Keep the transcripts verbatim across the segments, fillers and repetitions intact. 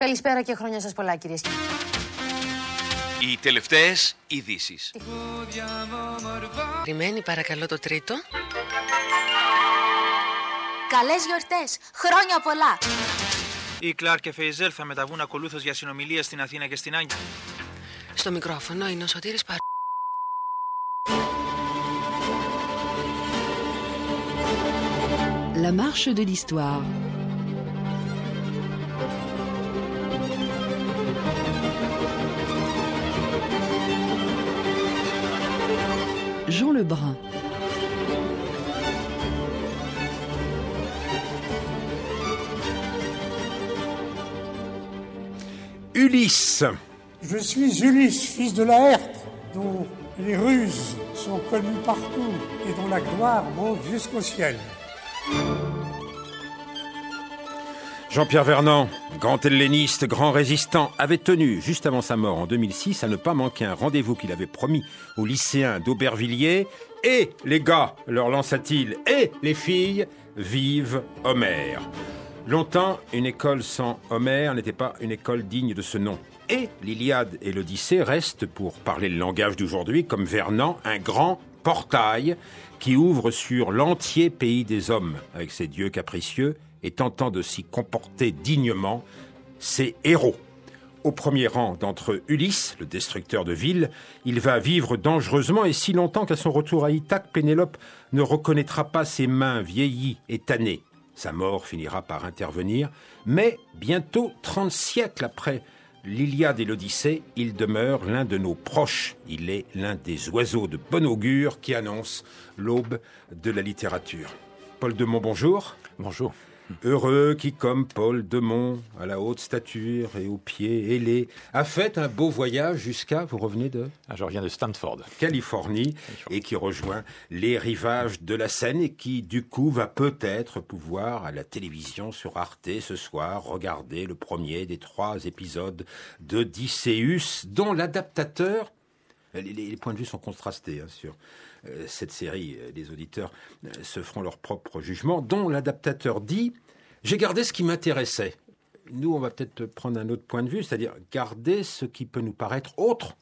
Καλησπέρα και χρόνια σας πολλά, κυρίες και Οι τελευταίες ειδήσεις. Περιμένει παρακαλώ το τρίτο. Καλές γιορτές! Χρόνια πολλά! Οι Κλάρκ και Φεϊζέλ θα μεταβούν ακολούθως για συνομιλίες στην Αθήνα και στην Άγκυρα. Στο μικρόφωνο είναι ο Σωτήρης Παρ... La marche de l'histoire. Jean Lebrun. Ulysse. Je suis Ulysse, fils de Laërte, dont les ruses sont connues partout et dont la gloire monte jusqu'au ciel. Jean-Pierre Vernant, grand helléniste, grand résistant, avait tenu, juste avant sa mort en deux mille six, à ne pas manquer un rendez-vous qu'il avait promis aux lycéens d'Aubervilliers. Et les gars, leur lança-t-il, et les filles, vive Homère. Longtemps, une école sans Homère n'était pas une école digne de ce nom. Et l'Iliade et l'Odyssée restent, pour parler le langage d'aujourd'hui, comme Vernant, un grand portail qui ouvre sur l'entier pays des hommes, avec ses dieux capricieux, et tentant de s'y comporter dignement, ses héros. Au premier rang d'entre eux, Ulysse, le destructeur de villes, il va vivre dangereusement et si longtemps qu'à son retour à Ithaque, Pénélope ne reconnaîtra pas ses mains vieillies et tannées. Sa mort finira par intervenir, mais bientôt, trente siècles après l'Iliade et l'Odyssée, il demeure l'un de nos proches. Il est l'un des oiseaux de bon augure qui annoncent l'aube de la littérature. Paul de Mont, bonjour. Bonjour. Heureux qui, comme Paul de Mont, à la haute stature et aux pieds ailés, a fait un beau voyage jusqu'à, vous revenez de ah, Je reviens de Stanford. Californie, et qui rejoint les rivages de la Seine et qui, du coup, va peut-être pouvoir, à la télévision sur Arte ce soir, regarder le premier des trois épisodes d'Odysseus, dont l'adaptateur... Les, les points de vue sont contrastés hein, sur euh, cette série. Les auditeurs euh, se feront leur propre jugement, dont l'adaptateur dit « J'ai gardé ce qui m'intéressait ». Nous, on va peut-être prendre un autre point de vue, c'est-à-dire garder ce qui peut nous paraître autre.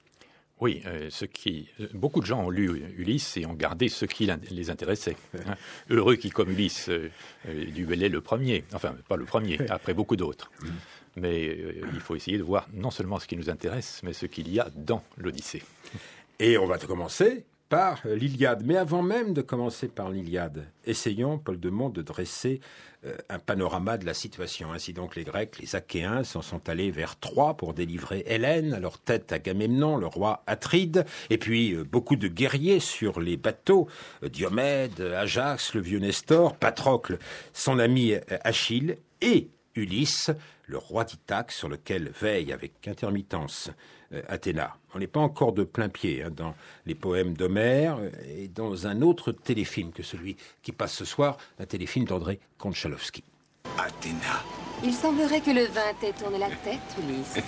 Oui, euh, ce qui, beaucoup de gens ont lu Ulysse et ont gardé ce qui les intéressait. Hein. Heureux qui, comme Ulysse, euh, duellait le premier, enfin, pas le premier, après beaucoup d'autres. Mmh. Mais euh, il faut essayer de voir non seulement ce qui nous intéresse, mais ce qu'il y a dans l'Odyssée. Et on va commencer par l'Iliade. Mais avant même de commencer par l'Iliade, essayons, Paul de Mont, de dresser euh, un panorama de la situation. Ainsi donc, les Grecs, les Achéens, s'en sont allés vers Troie pour délivrer Hélène, à leur tête Agamemnon, le roi Atride, et puis euh, beaucoup de guerriers sur les bateaux, euh, Diomède, Ajax, le vieux Nestor, Patrocle, son ami euh, Achille, et Ulysse, le roi d'Ithaque, sur lequel veille avec intermittence euh, Athéna. On n'est pas encore de plein pied hein, dans les poèmes d'Homère euh, et dans un autre téléfilm que celui qui passe ce soir, un téléfilm d'André Konchalovsky. Athéna. Il semblerait que le vin t'ait tourné la tête, Ulysse.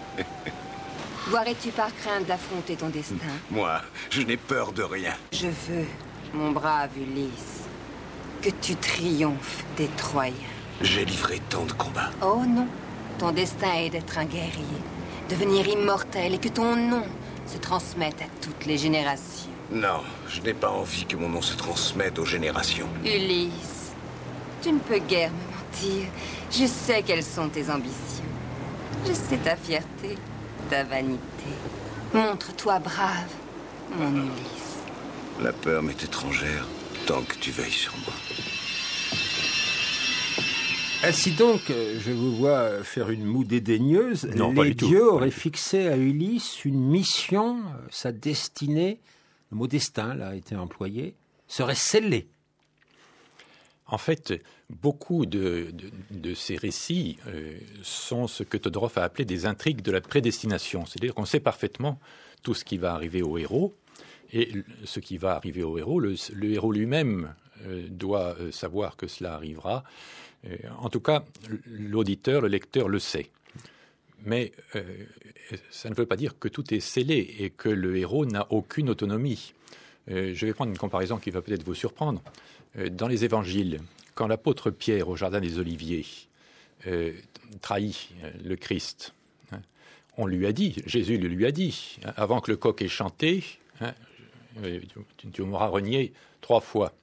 Boirais-tu par crainte d'affronter ton destin? Moi, je n'ai peur de rien. Je veux, mon brave Ulysse, que tu triomphes des Troyens. J'ai livré tant de combats. Oh non, ton destin est d'être un guerrier, devenir immortel et que ton nom se transmette à toutes les générations. Non, je n'ai pas envie que mon nom se transmette aux générations. Ulysse, tu ne peux guère me mentir. Je sais quelles sont tes ambitions. Je sais ta fierté, ta vanité. Montre-toi brave, mon Ulysse. La peur m'est étrangère tant que tu veilles sur moi. Ainsi donc, je vous vois faire une moue dédaigneuse. Non, les dieux auraient fixé à Ulysse une mission, sa destinée, le mot destin là a été employé, serait scellée. En fait, beaucoup de, de, de ces récits euh, sont ce que Todorov a appelé des intrigues de la prédestination. C'est-à-dire qu'on sait parfaitement tout ce qui va arriver au héros, et ce qui va arriver au héros, le, le héros lui-même euh, doit euh, savoir que cela arrivera. Euh, en tout cas, l'auditeur, le lecteur le sait. Mais euh, ça ne veut pas dire que tout est scellé et que le héros n'a aucune autonomie. Euh, je vais prendre une comparaison qui va peut-être vous surprendre. Euh, dans les évangiles, quand l'apôtre Pierre, au jardin des Oliviers, euh, trahit le Christ. On lui a dit, Jésus lui a dit, avant que le coq ait chanté, hein, tu, tu m'auras renié trois fois.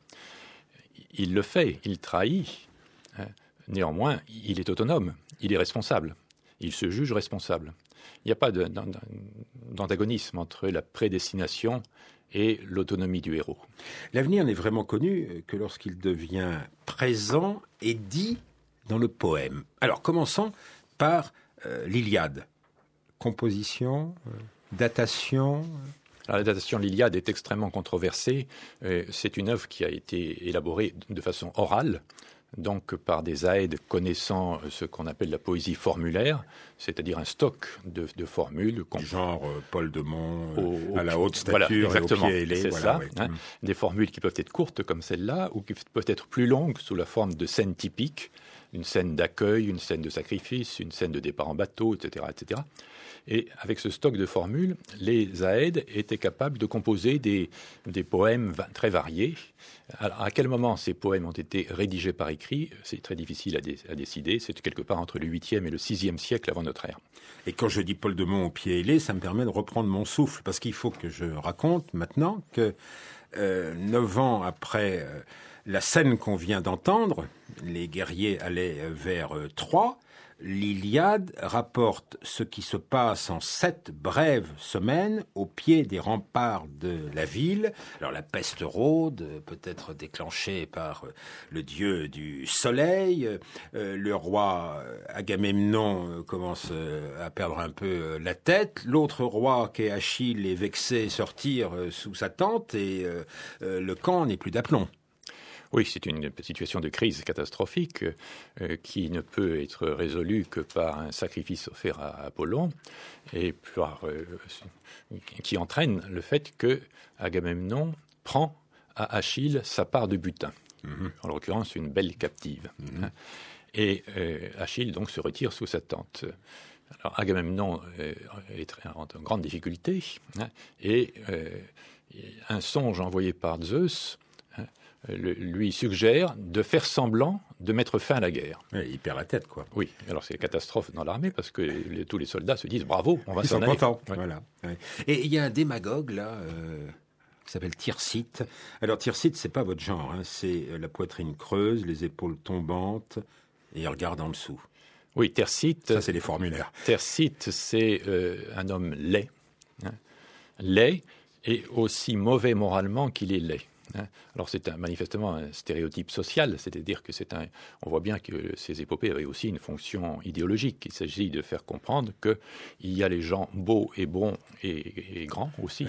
Il le fait, il trahit. Hein. Néanmoins, il est autonome, il est responsable. Il se juge responsable. Il n'y a pas de, d'antagonisme entre la prédestination et l'autonomie du héros. L'avenir n'est vraiment connu que lorsqu'il devient présent et dit dans le poème. Alors, commençons par euh, l'Iliade. Composition, euh, datation. Alors, la datation de l'Iliade est extrêmement controversée. Euh, c'est une œuvre qui a été élaborée de façon orale, donc par des aèdes connaissant ce qu'on appelle la poésie formulaire, c'est-à-dire un stock de, de formules. Genre euh, Paul de Mont, euh, au, au, à la haute stature, voilà, exactement, et au pied ailé. C'est voilà, ça, ouais. hein, mmh. Des formules qui peuvent être courtes comme celle-là, ou qui peuvent être plus longues sous la forme de scènes typiques, une scène d'accueil, une scène de sacrifice, une scène de départ en bateau, et cetera, et cetera. Et avec ce stock de formules, les aèdes étaient capables de composer des, des poèmes va- très variés. Alors, à quel moment ces poèmes ont été rédigés par écrit, c'est très difficile à, dé- à décider. C'est quelque part entre le huitième et le sixième siècle avant notre ère. Et quand je dis Paul de Mont au pied ailé, ça me permet de reprendre mon souffle, parce qu'il faut que je raconte maintenant que euh, neuf ans après euh, la scène qu'on vient d'entendre, les guerriers allaient vers euh, Troie. L'Iliade rapporte ce qui se passe en sept brèves semaines au pied des remparts de la ville. Alors la peste rôde, peut-être déclenchée par le dieu du soleil. Euh, le roi Agamemnon commence à perdre un peu la tête. L'autre roi, qui est Achille, est vexé, sortir sous sa tente et euh, le camp n'est plus d'aplomb. Oui, c'est une situation de crise catastrophique euh, qui ne peut être résolue que par un sacrifice offert à Apollon et par, euh, qui entraîne le fait que Agamemnon prend à Achille sa part de butin, mm-hmm. en l'occurrence une belle captive. Mm-hmm. Hein, et euh, Achille donc se retire sous sa tente. Alors Agamemnon euh, est en grande difficulté hein, et euh, un songe envoyé par Zeus Le, lui suggère de faire semblant de mettre fin à la guerre. Oui, il perd la tête, quoi. Oui, alors c'est catastrophe dans l'armée parce que les, tous les soldats se disent bravo, on va Ils s'en sont aller. contents, ouais. Voilà. Ouais. Et il y a un démagogue, là, euh, qui s'appelle Tircite. Alors, Tircite, c'est pas votre genre, hein, c'est la poitrine creuse, les épaules tombantes, et il regarde en dessous. Oui, Tircite... Ça, c'est les formulaires. Tircite, c'est euh, un homme laid, hein, laid, et aussi mauvais moralement qu'il est laid. Alors c'est un, manifestement un stéréotype social, c'est-à-dire que c'est un, on voit bien que ces épopées avaient aussi une fonction idéologique. Il s'agit de faire comprendre qu'il y a les gens beaux et bons et, et grands aussi,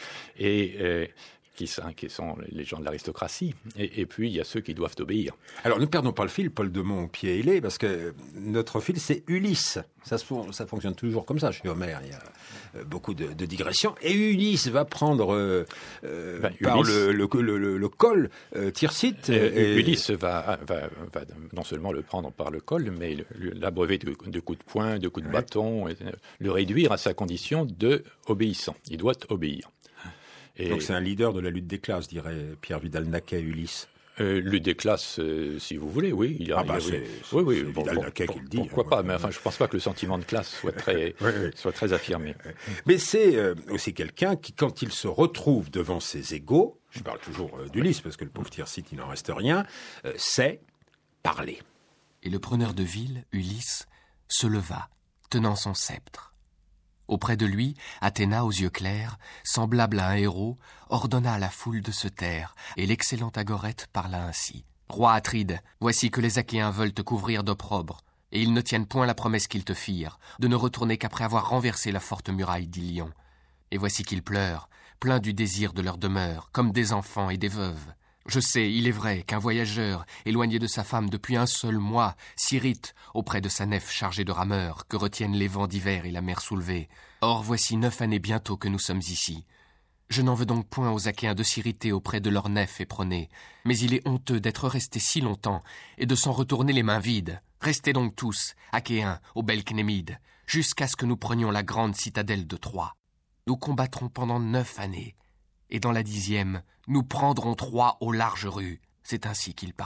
et euh, qui sont, qui sont les gens de l'aristocratie, et, et puis il y a ceux qui doivent obéir. Alors ne perdons pas le fil, Paul de Mont au pied ailé, parce que notre fil c'est Ulysse. Ça, se, ça fonctionne toujours comme ça chez Homère, il y a beaucoup de, de digressions. Et Ulysse va prendre euh, euh, ben, par Ulysse, le, le, le, le, le col euh, Tircite. Et, et... Ulysse va, va, va non seulement le prendre par le col, mais l'abreuver de, de coups de poing, de coups de ouais. bâton, et le réduire à sa condition de obéissant. Il doit obéir. Et donc c'est un leader de la lutte des classes, dirait Pierre Vidal-Naquet, Ulysse. Euh, lutte des classes, euh, si vous voulez, oui. Il y a, ah bah il y a, c'est, oui, oui, c'est bon, Vidal-Naquet bon, qui le dit. Pourquoi hein, pas, ouais, mais enfin, je ne pense pas que le sentiment de classe soit très, oui, oui. soit très affirmé. Mais c'est euh, aussi quelqu'un qui, quand il se retrouve devant ses égaux, je parle toujours euh, d'Ulysse, parce que le pauvre Tircite, il n'en reste rien, euh, sait parler. Et le preneur de ville, Ulysse, se leva, tenant son sceptre. Auprès de lui, Athéna, aux yeux clairs, semblable à un héros, ordonna à la foule de se taire, et l'excellente Agorète parla ainsi. « Roi Atride, voici que les Achéens veulent te couvrir d'opprobre, et ils ne tiennent point la promesse qu'ils te firent, de ne retourner qu'après avoir renversé la forte muraille d'Ilion. Et voici qu'ils pleurent, pleins du désir de leur demeure, comme des enfants et des veuves. Je sais, il est vrai, qu'un voyageur, éloigné de sa femme depuis un seul mois, s'irrite auprès de sa nef chargée de rameurs, que retiennent les vents d'hiver et la mer soulevée. Or, voici neuf années bientôt que nous sommes ici. Je n'en veux donc point aux Achéens de s'irriter auprès de leur nef éperonnée, mais il est honteux d'être restés si longtemps et de s'en retourner les mains vides. Restez donc tous, Achéens, aux belles Cnémides, jusqu'à ce que nous prenions la grande citadelle de Troie. Nous combattrons pendant neuf années, et dans la dixième, nous prendrons Troie aux larges rues. » C'est ainsi qu'il parla.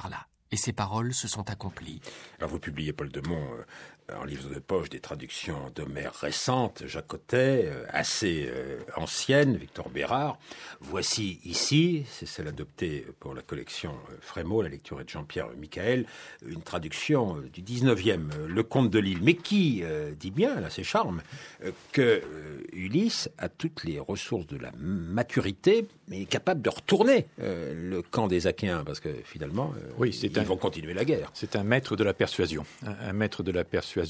et ses paroles se sont accomplies. Alors vous publiez, Paul Demont, euh, en livre de poche, des traductions d'Homère récentes, Jacotet, euh, assez euh, anciennes, Victor Bérard. Voici ici, c'est celle adoptée pour la collection euh, Frémaux, la lecture est de Jean-Pierre Michael, une traduction euh, du dix-neuvième, euh, Le Comte de Lille, mais qui euh, dit bien, là c'est charme, euh, que euh, Ulysse a toutes les ressources de la maturité, mais est capable de retourner euh, le camp des Achéens, parce que finalement, euh, oui, c'est ils un, vont continuer la guerre. C'est un maître de la persuasion, un, un maître de la persuasion,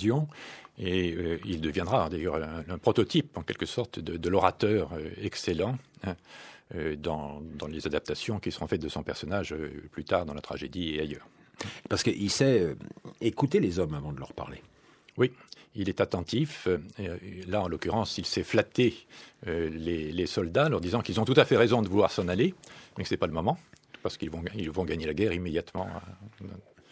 et euh, il deviendra d'ailleurs un, un prototype, en quelque sorte, de, de l'orateur euh, excellent, hein, euh, dans, dans les adaptations qui seront faites de son personnage euh, plus tard dans la tragédie et ailleurs. Parce qu'il sait euh, écouter les hommes avant de leur parler. Oui, il est attentif. Euh, là, en l'occurrence, il sait flatter euh, les, les soldats, leur disant qu'ils ont tout à fait raison de vouloir s'en aller, mais que ce n'est pas le moment, parce qu'ils vont, ils vont gagner la guerre immédiatement. Euh,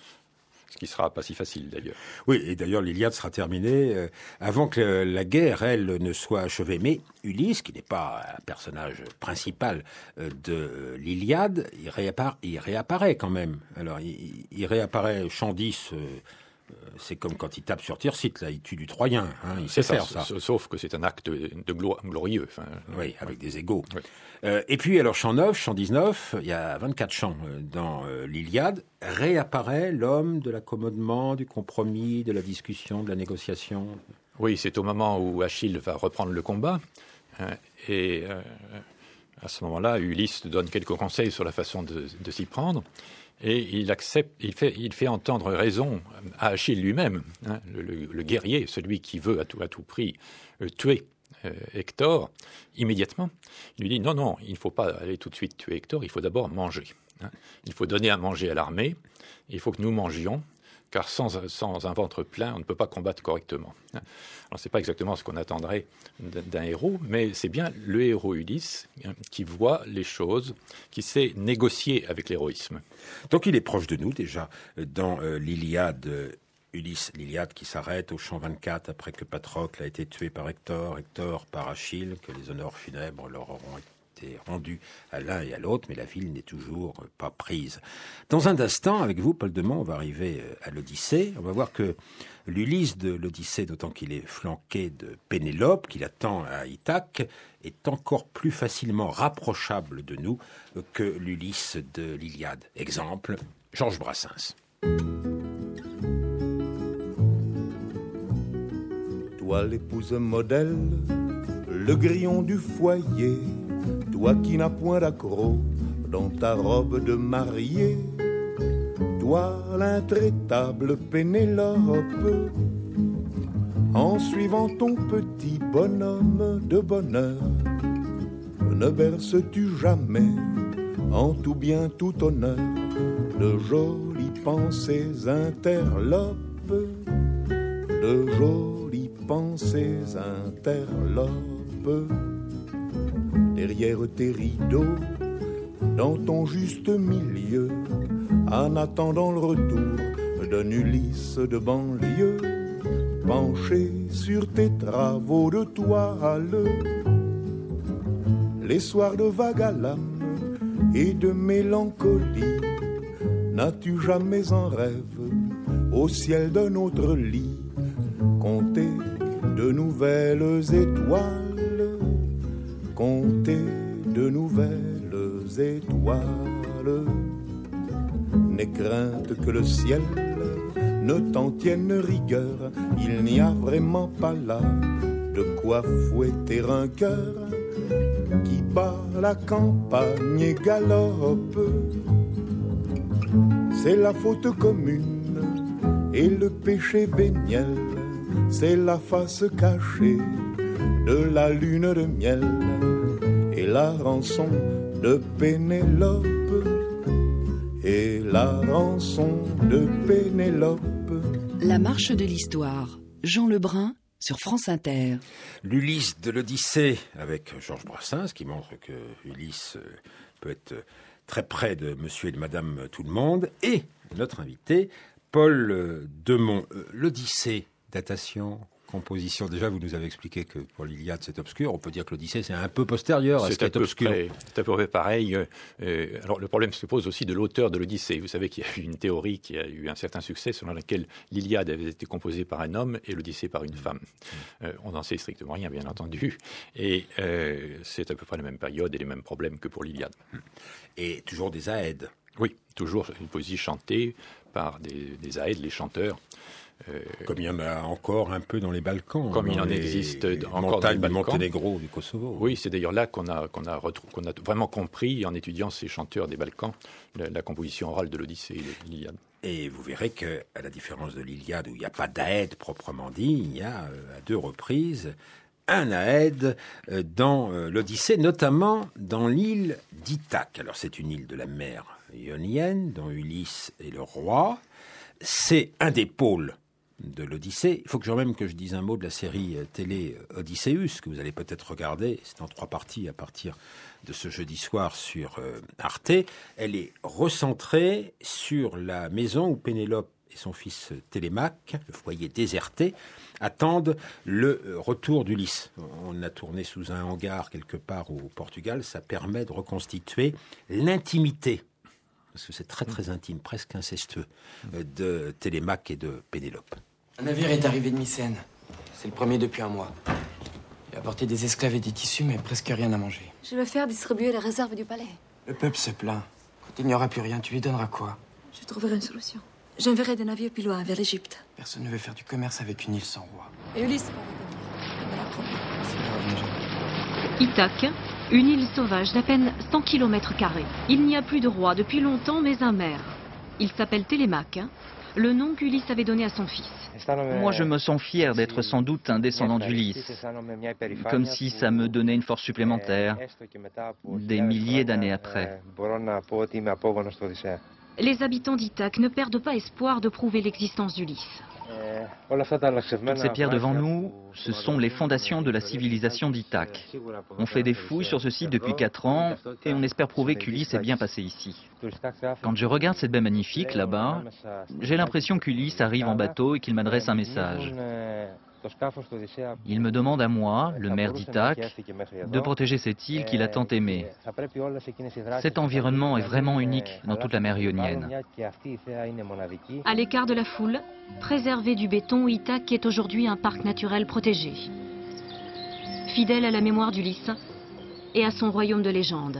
Ce qui sera pas si facile, d'ailleurs. Oui, et d'ailleurs, l'Iliade sera terminée euh, avant que la guerre, elle, ne soit achevée. Mais Ulysse, qui n'est pas un personnage principal euh, de l'Iliade, il, réappara- il réapparaît quand même. Alors, il, il réapparaît, Chant dix, euh, c'est comme quand il tape sur Tircite, là, il tue du Troyen, hein, il sait ça, faire ça. Sauf que c'est un acte de glo- glorieux. Enfin, oui, avec des égaux. Oui. Euh, et puis, alors, Chant neuf, Chant dix-neuf, il y a vingt-quatre chants euh, dans euh, l'Iliade, réapparaît l'homme de l'accommodement, du compromis, de la discussion, de la négociation. Oui, c'est au moment où Achille va reprendre le combat, hein, et euh, à ce moment-là, Ulysse donne quelques conseils sur la façon de, de s'y prendre. Et il accepte, il fait, il fait entendre raison à Achille lui-même, hein, le, le, le guerrier, celui qui veut à tout, à tout prix euh, tuer euh, Hector, immédiatement. Il lui dit non, non, il ne faut pas aller tout de suite tuer Hector, il faut d'abord manger. Hein. Il faut donner à manger à l'armée, il faut que nous mangions, car sans, sans un ventre plein, on ne peut pas combattre correctement. Hein. Alors, ce n'est pas exactement ce qu'on attendrait d'un héros, mais c'est bien le héros Ulysse hein, qui voit les choses, qui sait négocier avec l'héroïsme. Donc il est proche de nous déjà dans euh, l'Iliade, euh, Ulysse, l'Iliade qui s'arrête au chant vingt-quatre après que Patrocle a été tué par Hector, Hector par Achille, que les honneurs funèbres leur auront été rendu à l'un et à l'autre, mais la ville n'est toujours pas prise. Dans un instant, avec vous, Paul Demont, on va arriver à l'Odyssée. On va voir que l'Ulysse de l'Odyssée, d'autant qu'il est flanqué de Pénélope, qu'il attend à Ithaque, est encore plus facilement rapprochable de nous que l'Ulysse de l'Iliade. Exemple, Georges Brassens. Toi, l'épouse modèle, le grillon du foyer, toi qui n'as point d'accroc dans ta robe de mariée, toi l'intraitable Pénélope, en suivant ton petit bonhomme de bonheur, ne berces-tu jamais en tout bien tout honneur de jolies pensées interlopes, de jolies pensées interlopes. Derrière tes rideaux, dans ton juste milieu, en attendant le retour d'un Ulysse de banlieue, penché sur tes travaux de toile, les soirs de vague à l'âme et de mélancolie, n'as-tu jamais en rêve au ciel d'un autre lit compter de nouvelles étoiles, compter de nouvelles étoiles? N'aie crainte que le ciel ne t'en tienne rigueur, il n'y a vraiment pas là de quoi fouetter un cœur qui bat la campagne et galope. C'est la faute commune et le péché véniel, c'est la face cachée de la lune de miel et la rançon de Pénélope, et la rançon de Pénélope. La marche de l'histoire, Jean Lebrun sur France Inter. L'Ulysse de l'Odyssée avec Georges Brassens, qui montre que Ulysse peut être très près de monsieur et de madame tout le monde, et notre invité, Paul Demont. L'Odyssée, datation composition. Déjà, vous nous avez expliqué que pour l'Iliade, c'est obscur. On peut dire que l'Odyssée, c'est un peu postérieur à ce qui est obscur. Près, c'est à peu près pareil. Euh, alors, le problème se pose aussi de l'auteur de l'Odyssée. Vous savez qu'il y a eu une théorie qui a eu un certain succès selon laquelle l'Iliade avait été composée par un homme et l'Odyssée par une femme. Euh, on n'en sait strictement rien, bien entendu. Et euh, c'est à peu près la même période et les mêmes problèmes que pour l'Iliade. Et toujours des aèdes. Oui, toujours une poésie chantée par des, des aèdes, les chanteurs. Euh, comme il y en a encore un peu dans les Balkans. Comme il en existe encore dans les Balkans. Du Monténégro, du Kosovo. Oui, c'est d'ailleurs là qu'on a, qu'on, a retrou- qu'on a vraiment compris, en étudiant ces chanteurs des Balkans, la, la composition orale de l'Odyssée et de l'Iliade. Et vous verrez qu'à la différence de l'Iliade, où il n'y a pas d'aède proprement dit, il y a à deux reprises un aède dans l'Odyssée, notamment dans l'île d'Ithaque. Alors c'est une île de la mer Ionienne, dont Ulysse est le roi. C'est un des pôles de l'Odyssée. Il faut que je même que je dise un mot de la série télé Odysseus, que vous allez peut-être regarder. C'est en trois parties à partir de ce jeudi soir sur euh, Arte. Elle est recentrée sur la maison où Pénélope et son fils Télémaque, le foyer déserté, attendent le retour d'Ulysse. On a tourné sous un hangar quelque part au Portugal. Ça permet de reconstituer l'intimité, parce que c'est très très intime, presque incestueux, de Télémaque et de Pénélope. Un navire est arrivé de Mycène. C'est le premier depuis un mois. Il a apporté des esclaves et des tissus, mais presque rien à manger. Je vais faire distribuer les réserves du palais. Le peuple se plaint. Quand il n'y aura plus rien, tu lui donneras quoi? Je trouverai une solution. J'enverrai des navires plus loin, vers l'Égypte. Personne ne veut faire du commerce avec une île sans roi. Et Ulysse va revenir. Il me l'a promis. S'il ne revenait jamais. Ithaque, une île sauvage d'à peine cent kilomètres carrés. Il n'y a plus de roi depuis longtemps, mais un maire. Il s'appelle Télémaque, le nom qu'Ulysse avait donné à son fils. Moi, je me sens fier d'être sans doute un descendant d'Ulysse, comme si ça me donnait une force supplémentaire, des milliers d'années après. Les habitants d'Ithaque ne perdent pas espoir de prouver l'existence d'Ulysse. Toutes ces pierres devant nous, ce sont les fondations de la civilisation d'Ithaque. On fait des fouilles sur ce site depuis quatre ans et on espère prouver qu'Ulysse est bien passé ici. Quand je regarde cette baie magnifique là-bas, j'ai l'impression qu'Ulysse arrive en bateau et qu'il m'adresse un message. Il me demande à moi, le maire d'Ithaque, de protéger cette île qu'il a tant aimée. Cet environnement est vraiment unique dans toute la mer Ionienne. À l'écart de la foule, préservé du béton, Ithaque est aujourd'hui un parc naturel protégé. Fidèle à la mémoire d'Ulysse et à son royaume de légende.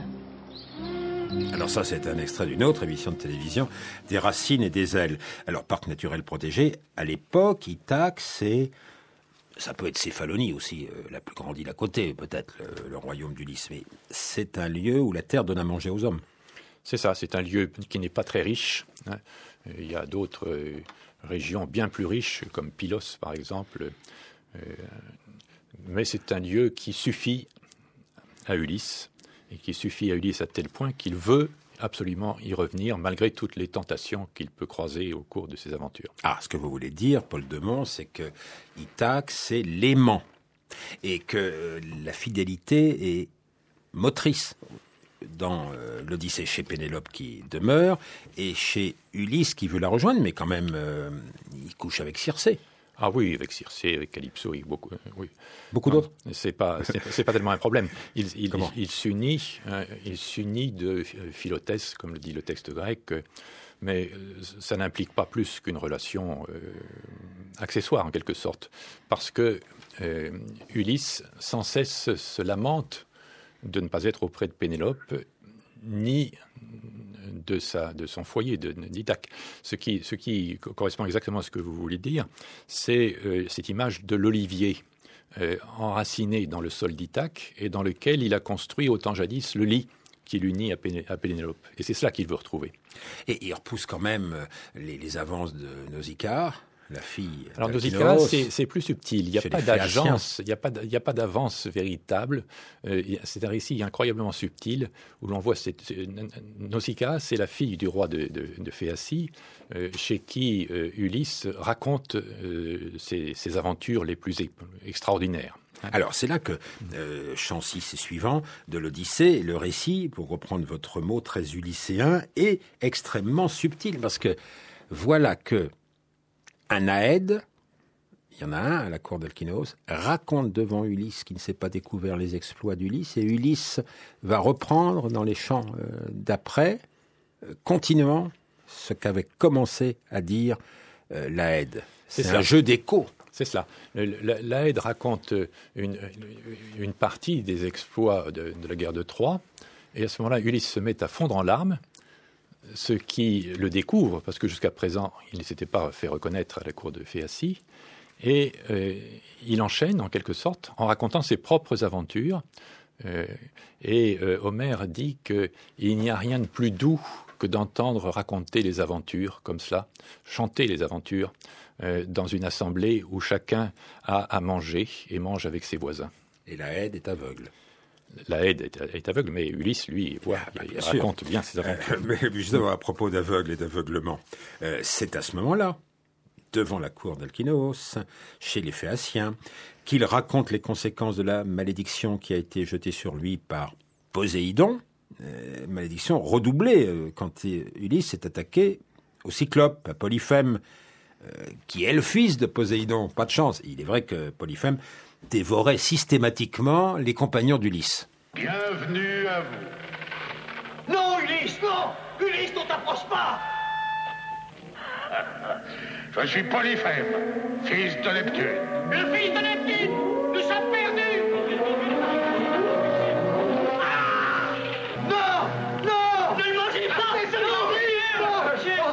Alors ça, c'est un extrait d'une autre émission de télévision, Des racines et des ailes. Alors, parc naturel protégé, à l'époque, Ithaque, c'est... Ça peut être Céphalonie aussi, euh, la plus grande île à côté, peut-être, le, le royaume d'Ulysse. Mais c'est un lieu où la terre donne à manger aux hommes. C'est ça, c'est un lieu qui n'est pas très riche. Hein. Il y a d'autres euh, régions bien plus riches, comme Pylos, par exemple. Euh, mais c'est un lieu qui suffit à Ulysse, et qui suffit à Ulysse à tel point qu'il veut absolument y revenir, malgré toutes les tentations qu'il peut croiser au cours de ses aventures. Ah, ce que vous voulez dire, Paul Demont, c'est que Ithaque, c'est l'aimant, et que la fidélité est motrice dans euh, l'Odyssée chez Pénélope qui demeure, et chez Ulysse qui veut la rejoindre, mais quand même, euh, il couche avec Circé. Ah oui, avec Circé, avec Calypso, oui, beaucoup, oui. Beaucoup d'autres. C'est pas, c'est, c'est pas tellement un problème. Il, il, il, il s'unit, hein, il s'unit de Philotès, comme le dit le texte grec, mais ça n'implique pas plus qu'une relation euh, accessoire en quelque sorte, parce que euh, Ulysse sans cesse se lamente de ne pas être auprès de Pénélope, ni de, sa, de son foyer de, d'Ithaque. Ce qui, ce qui correspond exactement à ce que vous voulez dire, c'est euh, cette image de l'olivier euh, enraciné dans le sol d'Ithaque et dans lequel il a construit autant jadis le lit qui l'unit à, Péné, à Pénélope. Et c'est cela qu'il veut retrouver. Et il repousse quand même les, les avances de Nausicaa, la fille. Alors Nausicaa, c'est, c'est plus subtil. Il n'y a pas d'agence, il n'y a pas, il n'y a pas d'avance véritable. Euh, c'est un récit incroyablement subtil où l'on voit cette, Nausicaa, c'est la fille du roi de, de, de Phéacie, euh, chez qui euh, Ulysse raconte euh, ses, ses aventures les plus e- extraordinaires. Alors, c'est là que, euh, chant six et suivant de l'Odyssée, le récit, pour reprendre votre mot très ulysséen, est extrêmement subtil, parce que voilà que un aède, il y en a un à la cour d'Alkinoos, raconte devant Ulysse qui ne s'est pas découvert les exploits d'Ulysse, et Ulysse va reprendre dans les chants euh, d'après, euh, continuant ce qu'avait commencé à dire euh, Laëde. C'est, C'est un jeu d'écho. C'est cela. Laëde raconte une, une partie des exploits de, de la guerre de Troie, et à ce moment-là, Ulysse se met à fondre en larmes, ce qui le découvre, parce que jusqu'à présent, il ne s'était pas fait reconnaître à la cour de Phéacie, et euh, il enchaîne, en quelque sorte, en racontant ses propres aventures, euh, et euh, Homère dit qu'il n'y a rien de plus doux que d'entendre raconter les aventures comme cela, chanter les aventures, euh, dans une assemblée où chacun a à manger et mange avec ses voisins. Et Laëde est aveugle. Laëde est, est aveugle, mais Ulysse, lui, voit, ah, bah, il raconte bien ses aventures. Euh, mais justement, à propos d'aveugle et d'aveuglement, euh, c'est à ce moment-là, devant la cour d'Alkinoos, chez les Phéaciens, qu'il raconte les conséquences de la malédiction qui a été jetée sur lui par Poséidon, euh, malédiction redoublée euh, quand Ulysse s'est attaqué au Cyclope, à Polyphème, euh, qui est le fils de Poséidon. Pas de chance. Il est vrai que Polyphème dévorait systématiquement les compagnons d'Ulysse. Bienvenue à vous. Non, Ulysse, non! Ulysse, ne t'approche pas! Je suis Polyphème, fils de Neptune. Le fils de Neptune! Nous sommes perdus! Ah! Non! Non! Ne le mangez pas! Non!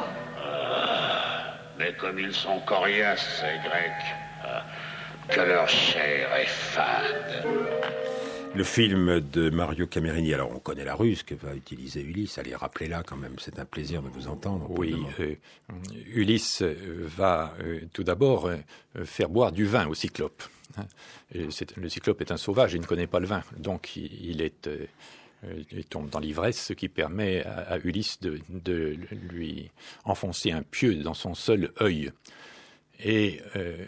Mais comme ils sont coriaces, ces Grecs, que leur chair est fade. Le film de Mario Camerini, alors on connaît la ruse que va utiliser Ulysse, allez, rappelez-la quand même, c'est un plaisir de vous entendre. Oui, euh, Ulysse va euh, tout d'abord euh, faire boire du vin au Cyclope. Et c'est, le Cyclope est un sauvage, il ne connaît pas le vin, donc il, il, est, euh, il tombe dans l'ivresse, ce qui permet à, à Ulysse de, de lui enfoncer un pieu dans son seul œil. Et euh,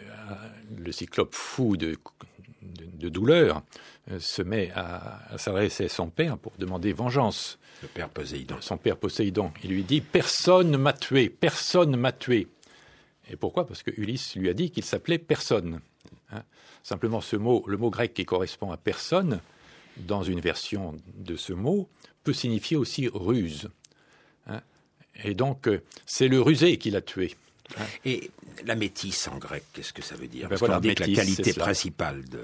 le Cyclope, fou de, de, de douleur, euh, se met à, à s'adresser à son père pour demander vengeance. Le père Poséidon. Son père Poséidon. Il lui dit « Personne m'a tué, personne m'a tué ». Et pourquoi ? Parce que Ulysse lui a dit qu'il s'appelait personne. Hein ? Simplement, ce mot, le mot grec qui correspond à personne, dans une version de ce mot, peut signifier aussi ruse. Hein ? Et donc, euh, c'est le rusé qui l'a tué. Hein? Et la métisse en grec, qu'est-ce que ça veut dire ? Ben Parce voilà, qu'on dit métisse, que la qualité principale de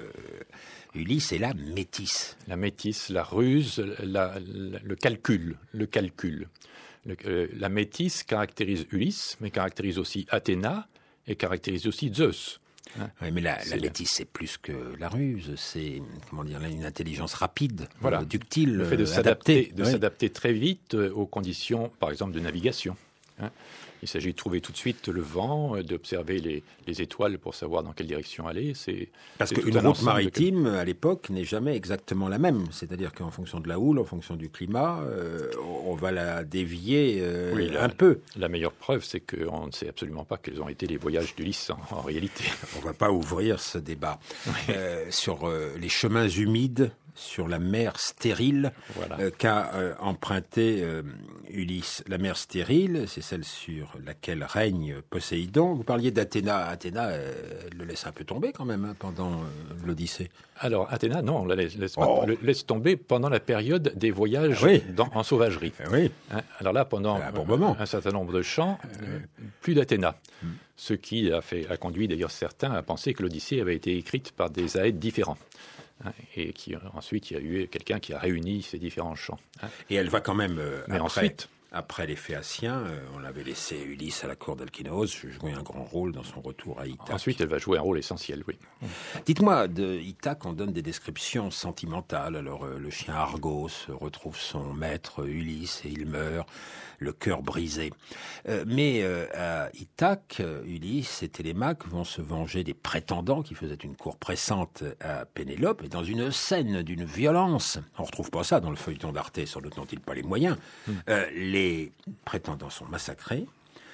Ulysse est la métisse. La métisse, la ruse, la, la, le calcul, le calcul. Le, euh, la métisse caractérise Ulysse, mais caractérise aussi Athéna et caractérise aussi Zeus. Hein? Oui, mais la, la métisse, c'est plus que la ruse, c'est comment dire, une intelligence rapide, voilà. euh, ductile, le fait de euh, s'adapter, adapté. de oui. s'adapter très vite aux conditions, par exemple, de navigation. Hein? Il s'agit de trouver tout de suite le vent, d'observer les, les étoiles pour savoir dans quelle direction aller. C'est, Parce c'est qu'une route maritime, de... à l'époque, n'est jamais exactement la même. C'est-à-dire qu'en fonction de la houle, en fonction du climat, euh, on va la dévier euh, oui, la, un peu. La meilleure preuve, c'est qu'on ne sait absolument pas quels ont été les voyages d'Ulysse en, en réalité. On ne va pas ouvrir ce débat. Oui. Euh, sur euh, les chemins humides, sur la mer stérile, voilà. euh, qu'a euh, emprunté euh, Ulysse. La mer stérile, c'est celle sur laquelle règne Poséidon. Vous parliez d'Athéna. Athéna, euh, elle le laisse un peu tomber quand même hein, pendant euh, l'Odyssée. Alors, Athéna, non, on la laisse, laisse, oh. pas, laisse tomber pendant la période des voyages ah oui. dans, en sauvagerie. Ah oui. Hein, alors là, pendant un, bon un, un certain nombre de chants, euh, plus d'Athéna. Hum. Ce qui a, fait, a conduit d'ailleurs certains à penser que l'Odyssée avait été écrite par des Aèdes différents. Hein, et qui, ensuite, il y a eu quelqu'un qui a réuni ces différents chants. Hein. Et elle va quand même, euh, Mais après, ensuite, après les Phéaciens, euh, on l'avait laissé Ulysse à la cour d'Alkinoos jouer un grand rôle dans son retour à Ithaque. Ensuite, elle va jouer un rôle essentiel, oui. Dites-moi, de Ithaque, on donne des descriptions sentimentales. Alors, euh, le chien Argos retrouve son maître Ulysse et il meurt, le cœur brisé. Euh, mais euh, à Ithaque, Ulysse et Télémaque vont se venger des prétendants qui faisaient une cour pressante à Pénélope. Et dans une scène d'une violence, on ne retrouve pas ça dans le feuilleton d'Arte, sans doute n'ont-ils pas les moyens, mm. euh, les prétendants sont massacrés,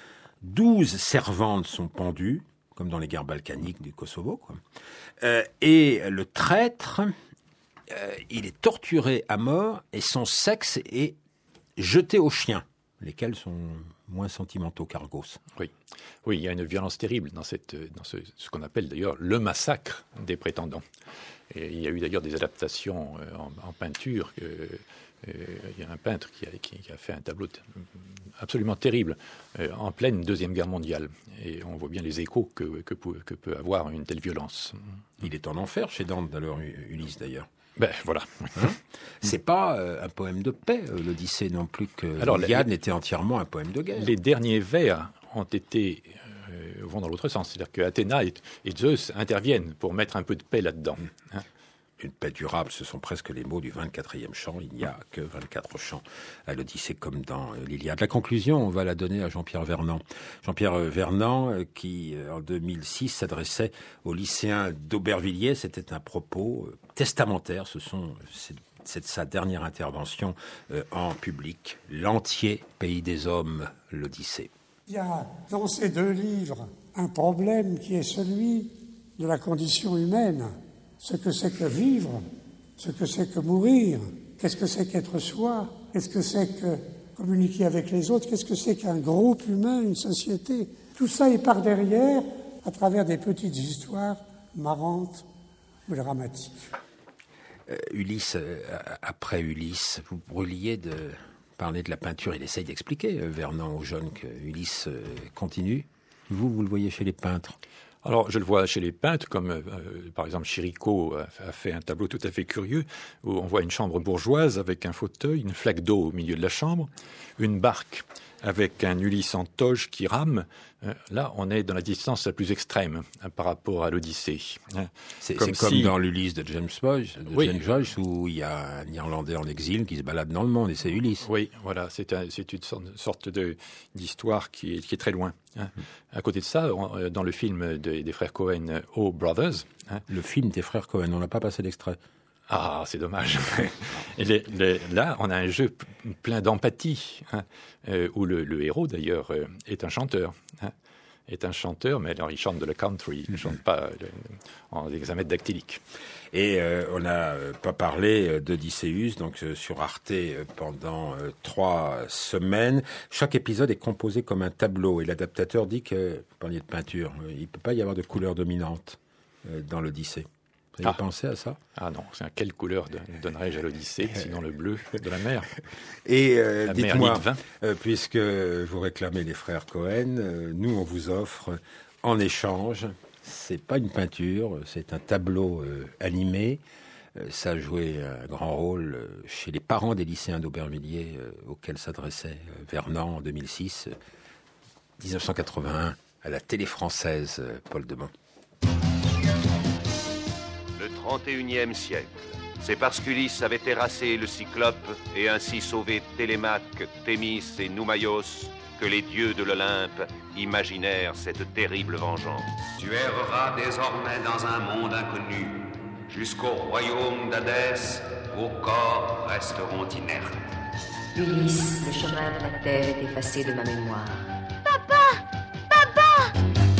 douze servantes sont pendues, comme dans les guerres balkaniques du Kosovo, quoi. Euh, et le traître, euh, il est torturé à mort et son sexe est jeté aux chiens, lesquels sont moins sentimentaux qu'Argos. Oui. Oui, il y a une violence terrible dans, cette, dans ce, ce qu'on appelle d'ailleurs le massacre des prétendants. Et il y a eu d'ailleurs des adaptations en, en peinture. Euh, euh, il y a un peintre qui a, qui, qui a fait un tableau t- absolument terrible euh, en pleine Deuxième Guerre mondiale. Et on voit bien les échos que, que, peut, que peut avoir une telle violence. Il est en enfer chez Dante, alors, Ulysse, d'ailleurs. Ben, voilà. Hein c'est pas euh, un poème de paix, euh, l'Odyssée, non plus que l'Iliade n'était entièrement un poème de guerre. Les derniers vers ont été euh, vont dans l'autre sens. C'est-à-dire que Athéna et, et Zeus interviennent pour mettre un peu de paix là-dedans. Hein. Une paix durable, ce sont presque les mots du vingt-quatrième chant. Il n'y a que vingt-quatre chants à l'Odyssée comme dans l'Iliade. La conclusion, on va la donner à Jean-Pierre Vernant. Jean-Pierre Vernant, qui en deux mille six s'adressait aux lycéens d'Aubervilliers, c'était un propos testamentaire. Ce sont, c'est, c'est sa dernière intervention en public. L'entier pays des hommes, l'Odyssée. Il y a dans ces deux livres un problème qui est celui de la condition humaine. Ce que c'est que vivre, ce que c'est que mourir, qu'est-ce que c'est qu'être soi, qu'est-ce que c'est que communiquer avec les autres, qu'est-ce que c'est qu'un groupe humain, une société. Tout ça est par derrière, à travers des petites histoires marrantes ou dramatiques. Euh, Ulysse, euh, après Ulysse, vous brûliez de parler de la peinture. Il essaye d'expliquer, euh, Vernant, aux jeunes, que Ulysse euh, continue. Vous, vous le voyez chez les peintres? Alors, je le vois chez les peintres, comme euh, par exemple Chirico a, a fait un tableau tout à fait curieux, où on voit une chambre bourgeoise avec un fauteuil, une flaque d'eau au milieu de la chambre, une barque avec un Ulysse en toge qui rame. Euh, là, on est dans la distance la plus extrême hein, par rapport à l'Odyssée. Hein. C'est comme, c'est comme si... dans l'Ulysse de James Joyce, de oui. James Joyce, où il y a un Irlandais en exil qui se balade dans le monde, et c'est Ulysse. Oui, voilà, c'est, un, c'est une sorte de, d'histoire qui est, qui est très loin. Hein. À côté de ça, on, dans le film de, des frères Cohen, Oh Brothers... Hein, le film des frères Cohen, on n'a pas passé l'extrait. Ah, c'est dommage. Et les, les, là, on a un jeu plein d'empathie, hein, euh, où le, le héros, d'ailleurs, euh, est un chanteur. Hein, est un chanteur, mais alors il chante de la country, il ne chante pas euh, en hexamètre dactylique. Et euh, on n'a euh, pas parlé d'Odysseus, donc euh, sur Arte euh, pendant euh, trois semaines. Chaque épisode est composé comme un tableau, et l'adaptateur dit que, vous parliez de peinture, euh, il ne peut pas y avoir de couleur dominante euh, dans l'Odyssée. Vous avez ah. pensé à ça? Ah non, c'est à quelle couleur donnerais-je à l'Odyssée, sinon le bleu de la mer? Et euh, la dites-moi, euh, puisque vous réclamez les frères Cohen, euh, nous on vous offre en échange, c'est pas une peinture, c'est un tableau euh, animé. Euh, ça a joué un grand rôle euh, chez les parents des lycéens d'Aubervilliers euh, auxquels s'adressait euh, Vernant en deux mille six, euh, dix-neuf cent quatre-vingt-un, à la télé française, euh, Paul Demont. trente et unième siècle. C'est parce qu'Ulysse avait terrassé le Cyclope et ainsi sauvé Télémaque, Thémis et Noumaïos que les dieux de l'Olympe imaginèrent cette terrible vengeance. Tu erreras désormais dans un monde inconnu, jusqu'au royaume d'Hadès, vos corps resteront inertes. Ulysse, le chemin de la terre est effacé de ma mémoire. Papa! Papa!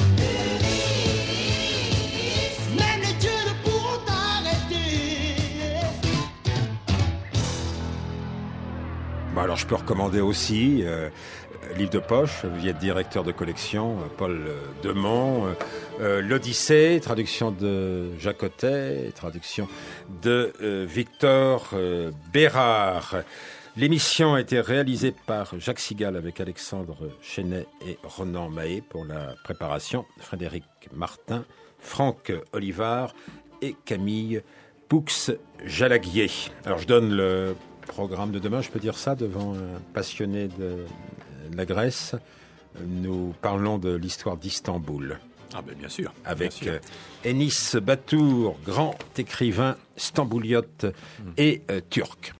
Bon, alors je peux recommander aussi euh, livre de poche, vous êtes directeur de collection, euh, Paul Demont, euh, euh, l'Odyssée, traduction de Jacques Ottet, traduction de euh, Victor euh, Bérard. L'émission a été réalisée par Jacques Sigal avec Alexandre Chenet et Ronan Mahé pour la préparation, Frédéric Martin, Franck Olivard et Camille Poux-Jalaguier. Alors je donne le programme de demain, je peux dire ça, devant un passionné de la Grèce. Nous parlons de l'histoire d'Istanbul. Ah ben bien sûr. Avec bien sûr. Euh, Enis Batour, grand écrivain stambouliote mmh. et euh, turc.